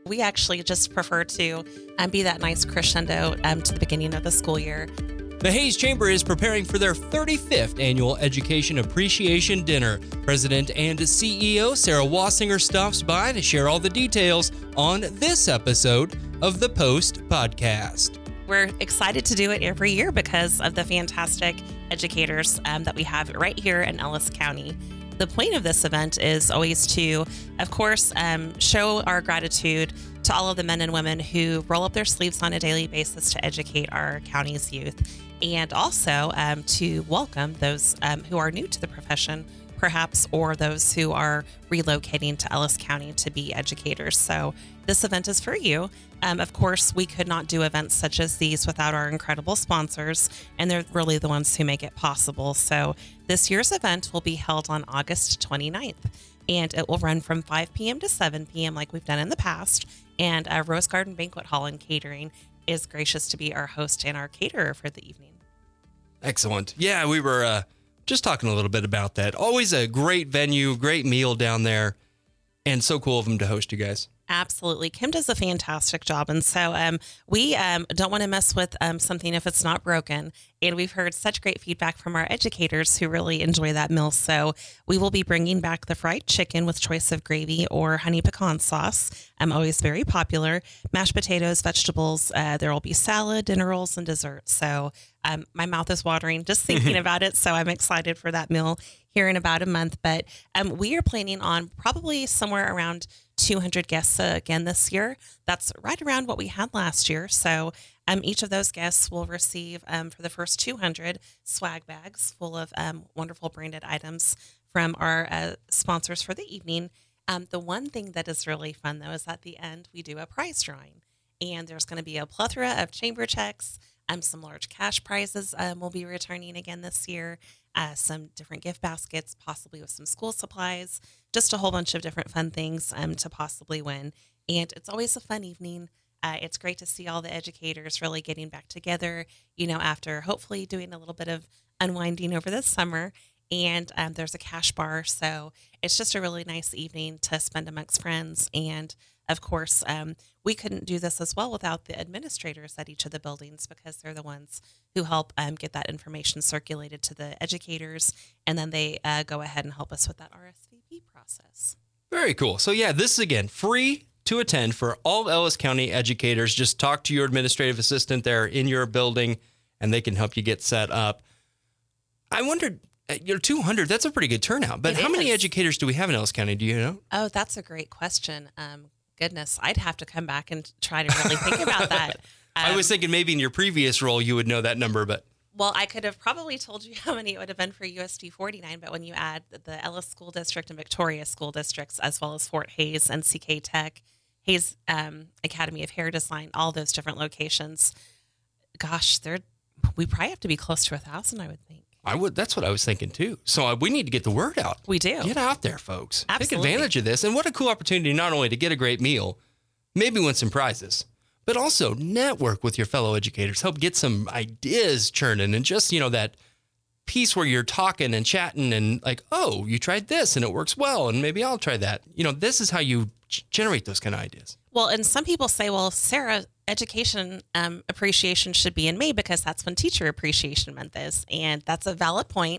We actually just prefer to be that nice crescendo to the beginning of the school year. The Hayes Chamber is preparing for their 35th annual Education Appreciation Dinner. President and CEO Sarah Wassinger stops by to share all the details on this episode of the Post Podcast. We're excited to do it every year because of the fantastic educators that we have right here in Ellis County. The point of this event is always to, of course, show our gratitude to all of the men and women who roll up their sleeves on a daily basis to educate our county's youth, and also to welcome those who are new to the profession, perhaps, or those who are relocating to Ellis County to be educators. So this event is for you. Of course, we could not do events such as these without our incredible sponsors, and they're really the ones who make it possible. So this year's event will be held on August 29th, and it will run from 5 p.m. to 7 p.m. like we've done in the past. And Rose Garden Banquet Hall and Catering is gracious to be our host and our caterer for the evening. Excellent. Yeah, we were just talking a little bit about that. Always a great venue, great meal down there, and so cool of them to host you guys. Absolutely. Kim does a fantastic job. And so we don't want to mess with something if it's not broken. And we've heard such great feedback from our educators who really enjoy that meal. So we will be bringing back the fried chicken with choice of gravy or honey pecan sauce. Always very popular. Mashed potatoes, vegetables. There will be salad, dinner rolls, and dessert. So my mouth is watering just thinking about it. So I'm excited for that meal here in about a month. But we are planning on probably somewhere around 200 guests again this year. That's right around what we had last year. So each of those guests will receive for the first 200 swag bags full of wonderful branded items from our sponsors for the evening. The one thing that is really fun, though, is at the end we do a prize drawing, and there's going to be a plethora of chamber checks. Some large cash prizes will be returning again this year. Some different gift baskets, possibly with some school supplies, just a whole bunch of different fun things to possibly win. And it's always a fun evening. It's great to see all the educators really getting back together, after hopefully doing a little bit of unwinding over the summer. And there's a cash bar. So it's just a really nice evening to spend amongst friends. And of course, we couldn't do this as well without the administrators at each of the buildings, because they're the ones who help get that information circulated to the educators. And then they go ahead and help us with that RSVP process. Very cool. So yeah, this is again free to attend for all Ellis County educators. Just talk to your administrative assistant there in your building and they can help you get set up. I wondered, 200, that's a pretty good turnout. But how many educators do we have in Ellis County? Do you know? Oh, that's a great question. Goodness, I'd have to come back and try to really think about that. I was thinking maybe in your previous role you would know that number, but... Well, I could have probably told you how many it would have been for USD 49, but when you add the Ellis School District and Victoria School Districts, as well as Fort Hays, NCK Tech, Hayes Academy of Hair Design, all those different locations, gosh, we probably have to be close to 1,000, I would think. That's what I was thinking too. So we need to get the word out. We do. Get out there, folks. Absolutely. Take advantage of this. And what a cool opportunity not only to get a great meal, maybe win some prizes, but also network with your fellow educators, help get some ideas churning, and just, that piece where you're talking and chatting and like, oh, you tried this and it works well, and maybe I'll try that. This is how you generate those kind of ideas. Well, and some people say, well, Sarah, education appreciation should be in May because that's when Teacher Appreciation Month is. And that's a valid point.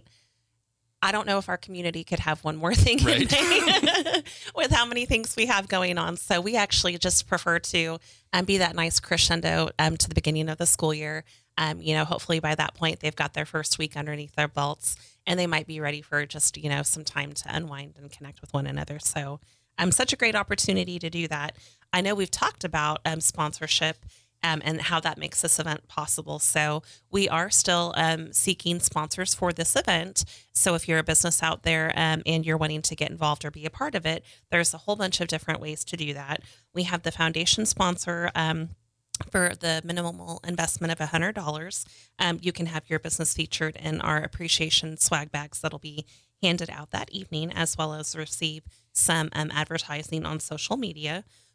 I don't know if our community could have one more thing in May with how many things we have going on. So we actually just prefer to be that nice crescendo to the beginning of the school year. Hopefully by that point, they've got their first week underneath their belts and they might be ready for just, some time to unwind and connect with one another. So such a great opportunity to do that. I know we've talked about sponsorship and how that makes this event possible. So we are still seeking sponsors for this event. So if you're a business out there and you're wanting to get involved or be a part of it, there's a whole bunch of different ways to do that. We have the foundation sponsor for the minimal investment of $100. You can have your business featured in our appreciation swag bags that'll be handed out that evening, as well as receive some advertising on social media.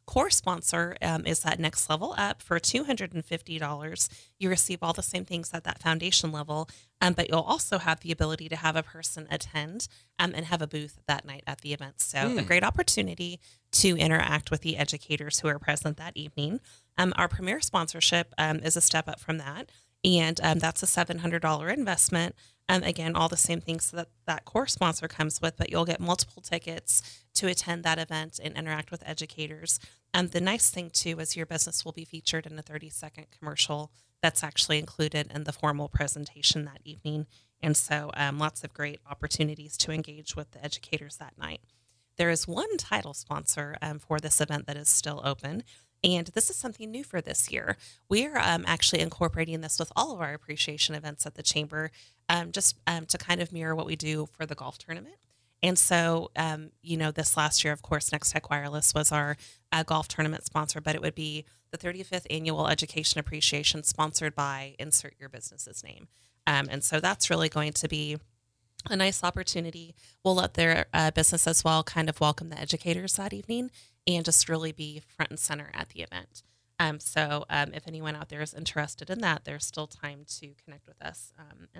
Core sponsor is that next level up for $250. You receive all the same things at that foundation level, but you'll also have the ability to have a person attend and have a booth that night at the event. So a great opportunity to interact with the educators who are present that evening. Our premier sponsorship is a step up from that, and that's a $700 investment. Again, all the same things that core sponsor comes with, but you'll get multiple tickets to attend that event and interact with educators. The nice thing, too, is your business will be featured in a 30-second commercial that's actually included in the formal presentation that evening. And so lots of great opportunities to engage with the educators that night. There is one title sponsor for this event that is still open. And this is something new for this year. We're actually incorporating this with all of our appreciation events at the Chamber, just to kind of mirror what we do for the golf tournament. And so, this last year, of course, Next Tech Wireless was our golf tournament sponsor, but it would be the 35th Annual Education Appreciation sponsored by insert your business's name. And so that's really going to be a nice opportunity. We'll let their business as well kind of welcome the educators that evening and just really be front and center at the event. So if anyone out there is interested in that, there's still time to connect with us.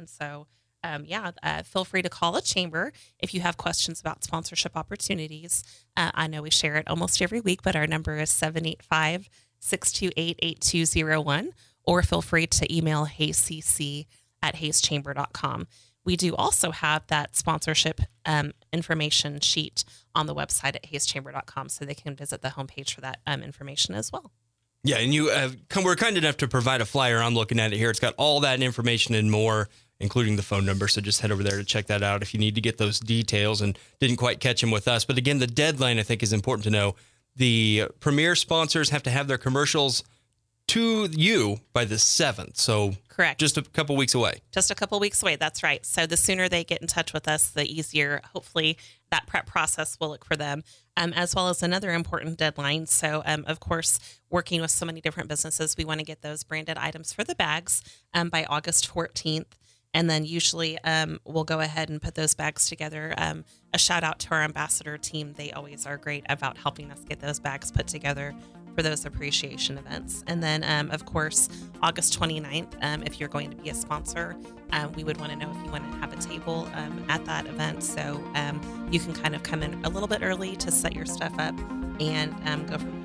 Feel free to call the Chamber if you have questions about sponsorship opportunities. I know we share it almost every week, but our number is 785-628-8201, or feel free to email hayescc@hayeschamber.com. We do also have that sponsorship information sheet on the website at hayeschamber.com, so they can visit the homepage for that information as well. Yeah, and you we're kind enough to provide a flyer. I'm looking at it here. It's got all that information and more, including the phone number. So just head over there to check that out if you need to get those details and didn't quite catch them with us. But again, the deadline, I think, is important to know. The premier sponsors have to have their commercials to you by the 7th. So correct. Just a couple weeks away. Just a couple weeks away. That's right. So the sooner they get in touch with us, the easier, hopefully, that prep process will look for them, as well as another important deadline. So, of course, working with so many different businesses, we want to get those branded items for the bags by August 14th. And then usually we'll go ahead and put those bags together. A shout out to our ambassador team. They always are great about helping us get those bags put together for those appreciation events. And then, of course, August 29th, if you're going to be a sponsor, we would want to know if you want to have a table at that event. So you can kind of come in a little bit early to set your stuff up and go from